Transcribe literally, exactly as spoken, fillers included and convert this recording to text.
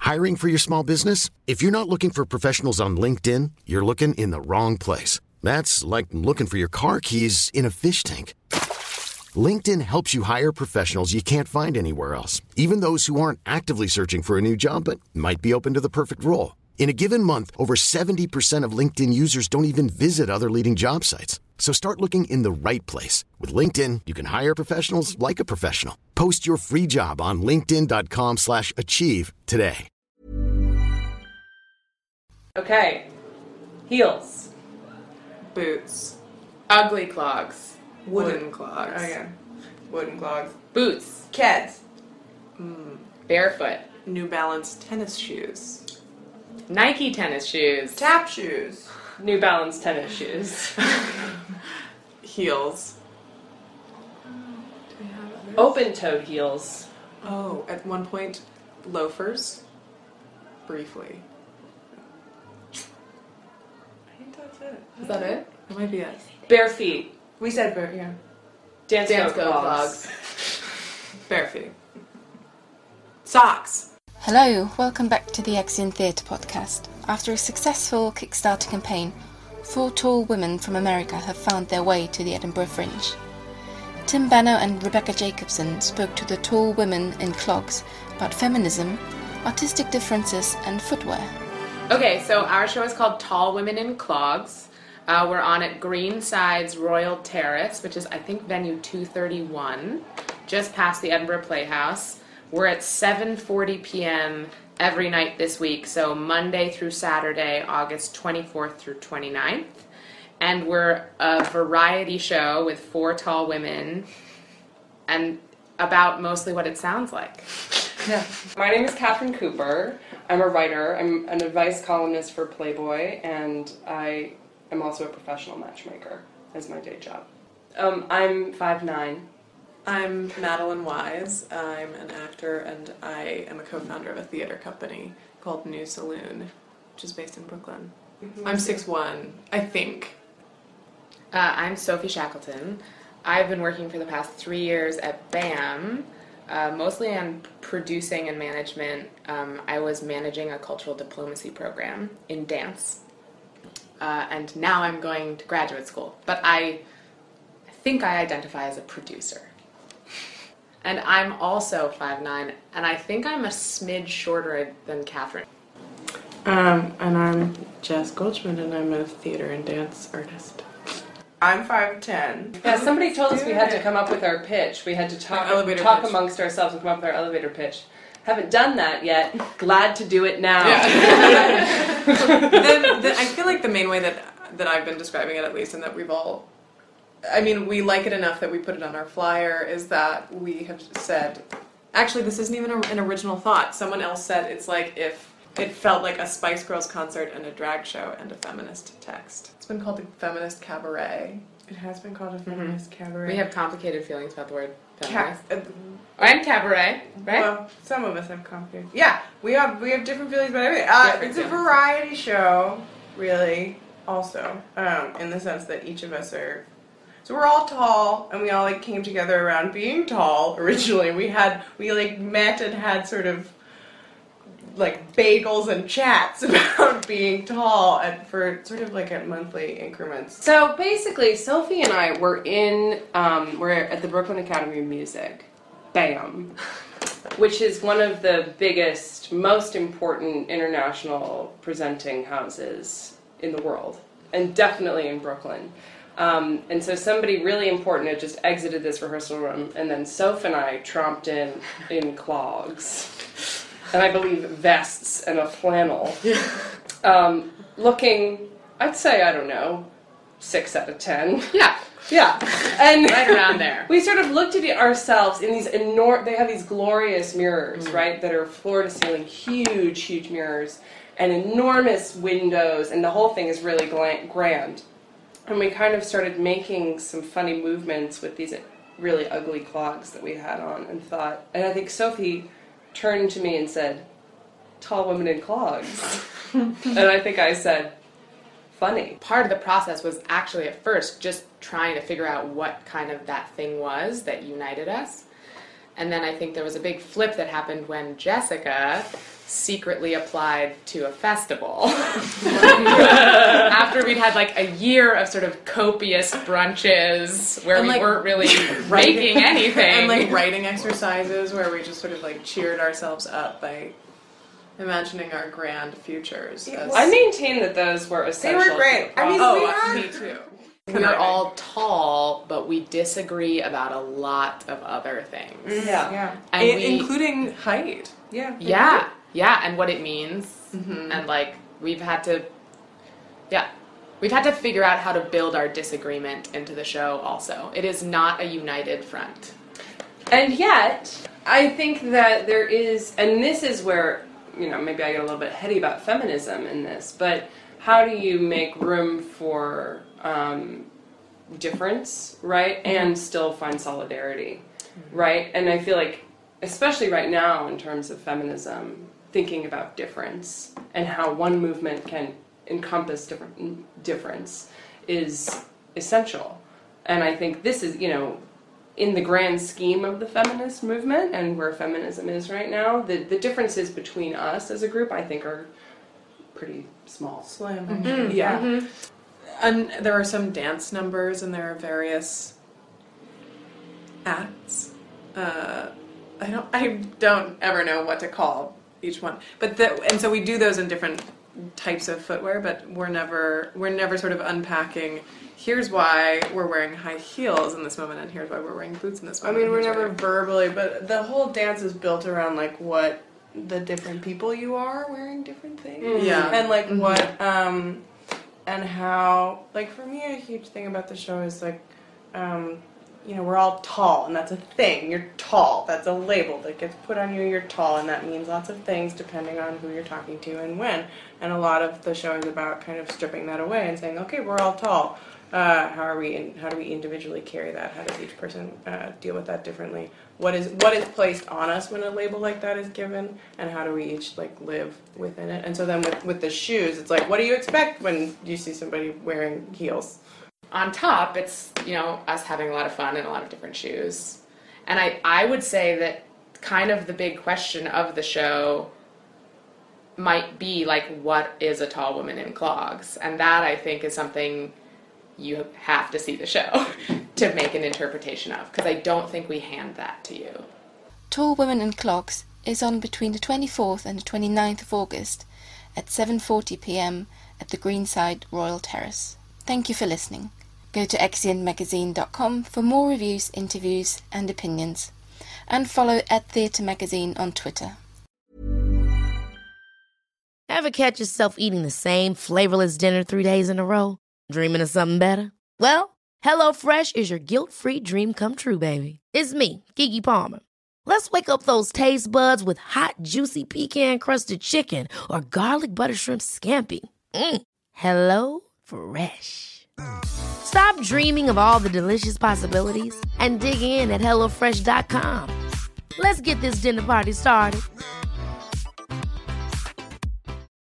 Hiring for your small business? If you're not looking for professionals on LinkedIn, you're looking in the wrong place. That's like looking for your car keys in a fish tank. LinkedIn helps you hire professionals you can't find anywhere else, even those who aren't actively searching for a new job but might be open to the perfect role. In a given month, over seventy percent of LinkedIn users don't even visit other leading job sites. So start looking in the right place. With LinkedIn, you can hire professionals like a professional. Post your free job on linkedin.com slash achieve today. Okay. Heels. Boots. Ugly clogs. Wooden Wood. clogs. Oh, yeah. Wooden clogs. Boots. Keds. Mm. Barefoot. New Balance tennis shoes. Nike tennis shoes. Tap shoes. New Balance tennis shoes. Heels. Open-toed heels. Oh, at one point, loafers. Briefly. I think that's it. Is that it? It might be it. Bare feet. We said bare, yeah. Dance, Dance go go clogs. Bare feet. Socks. Hello, welcome back to the Exeon Theatre podcast. After a successful Kickstarter campaign, four tall women from America have found their way to the Edinburgh Fringe. Tim Banner and Rebecca Jacobson spoke to the tall women in clogs about feminism, artistic differences, and footwear. Okay, so our show is called Tall Women in Clogs. Uh, we're on at Greenside's Royal Terrace, which is, I think, venue two thirty-one, just past the Edinburgh Playhouse. We're at seven forty p.m. every night this week, so Monday through Saturday, August twenty-fourth through twenty-ninth. And we're a variety show with four tall women and about mostly what it sounds like. Yeah. My name is Catherine Cooper. I'm a writer. I'm an advice columnist for Playboy, and I am also a professional matchmaker as my day job. Um, I'm five nine. I'm Madeline Wise. I'm an actor, and I am a co-founder of a theater company called New Saloon, which is based in Brooklyn. Mm-hmm. I'm six one, I think. Uh, I'm Sophie Shackleton. I've been working for the past three years at BAM, uh, mostly on producing and management. Um, I was managing a cultural diplomacy program in dance, uh, and now I'm going to graduate school. But I think I identify as a producer. And I'm also five nine, and I think I'm a smidge shorter than Catherine. Um, and I'm Jess Goldschmidt, and I'm a theater and dance artist. I'm five ten. Yeah, somebody told us we had to come up with our pitch. We had to talk, elevator talk pitch. amongst ourselves and come up with our elevator pitch. Haven't done that yet. Glad to do it now. Yeah. then, then I feel like the main way that that I've been describing it, at least, and that we've all, I mean, we like it enough that we put it on our flyer, is that we have said, actually, this isn't even a, an original thought. Someone else said it's like if it felt like a Spice Girls concert and a drag show and a feminist text. It's been called a feminist cabaret. It has been called a feminist mm-hmm. cabaret. We have complicated feelings about the word Ca- feminist. Uh, and cabaret, right? Well, some of us have complicated. Yeah, we have we have different feelings about everything. Uh, it's a variety show, really. Also, um, in the sense that each of us are. So we're all tall, and we all like came together around being tall. Originally, we had we like met and had sort of like bagels and chats about being tall, and for sort of like at monthly increments. So basically, Sophie and I were in um, we're at the Brooklyn Academy of Music, BAM, which is one of the biggest, most important international presenting houses in the world, and definitely in Brooklyn. Um, and so somebody really important had just exited this rehearsal room, and then Soph and I tromped in in clogs, and I believe vests and a flannel, um, looking, I'd say, I don't know, six out of ten. Yeah. Yeah. And right around there. We sort of looked at ourselves in these enormous, they have these glorious mirrors, mm. right, that are floor to ceiling, huge, huge mirrors, and enormous windows, and the whole thing is really grand. And we kind of started making some funny movements with these really ugly clogs that we had on, and thought, and I think Sophie turned to me and said, "Tall women in clogs." And I think I said, "Funny." Part of the process was actually at first just trying to figure out what kind of that thing was that united us. And then I think there was a big flip that happened when Jessica secretly applied to a festival. After we'd had like a year of sort of copious brunches where And, we like, weren't really making anything. And like writing exercises where we just sort of like cheered ourselves up by imagining our grand futures. As, I maintain that those were They essential. were great. to I the mean, process. we oh, had- me too. We're all tall, but we disagree about a lot of other things. Yeah. Yeah. And I- we, including height. Yeah. yeah, yeah, and what it means, Mm-hmm. and like we've had to, yeah, we've had to figure out how to build our disagreement into the show. Also, it is not a united front. And yet, I think that there is, and this is where, you know, maybe I get a little bit heady about feminism in this, but how do you make room for um, difference, right, and still find solidarity, right? And I feel like, especially right now in terms of feminism, thinking about difference and how one movement can encompass different difference is essential. And I think this is, you know, in the grand scheme of the feminist movement and where feminism is right now, the, the differences between us as a group, I think, are pretty small. Slim. Mm-hmm. Yeah. Mm-hmm. And there are some dance numbers and there are various acts. Uh, I don't I don't ever know what to call each one. But the, and so we do those in different types of footwear, but we're never we're never sort of unpacking here's why we're wearing high heels in this moment and here's why we're wearing boots in this I moment. mean, we're Here's why- never verbally, but the whole dance is built around like what the different people you are wearing different things. Yeah. And like Mhm. what um and how like for me a huge thing about the show is like um you know, we're all tall and that's a thing. You're tall. That's a label that gets put on you. You're tall and that means lots of things depending on who you're talking to and when. And a lot of the show is about kind of stripping that away and saying, okay, we're all tall. Uh, how are we? In, how do we individually carry that? How does each person uh, deal with that differently? What is what is placed on us when a label like that is given, and how do we each like live within it? And so then with with the shoes, it's like, what do you expect when you see somebody wearing heels? On top, it's, you know, us having a lot of fun in a lot of different shoes. And I, I would say that kind of the big question of the show might be, like, what is a tall woman in clogs? And that, I think, is something you have to see the show to make an interpretation of, because I don't think we hand that to you. Tall Women in Clogs is on between the twenty-fourth and the twenty-ninth of August at seven forty p m at the Greenside Royal Terrace. Thank you for listening. Go to exeunt magazine dot com for more reviews, interviews and opinions. And follow at Theatre Magazine on Twitter. Ever catch yourself eating the same flavorless dinner three days in a row? Dreaming of something better? Well, HelloFresh is your guilt-free dream come true, baby. It's me, Keke Palmer. Let's wake up those taste buds with hot, juicy pecan-crusted chicken or garlic butter shrimp scampi. Mm. Hello Fresh. Stop dreaming of all the delicious possibilities and dig in at hello fresh dot com. Let's get this dinner party started.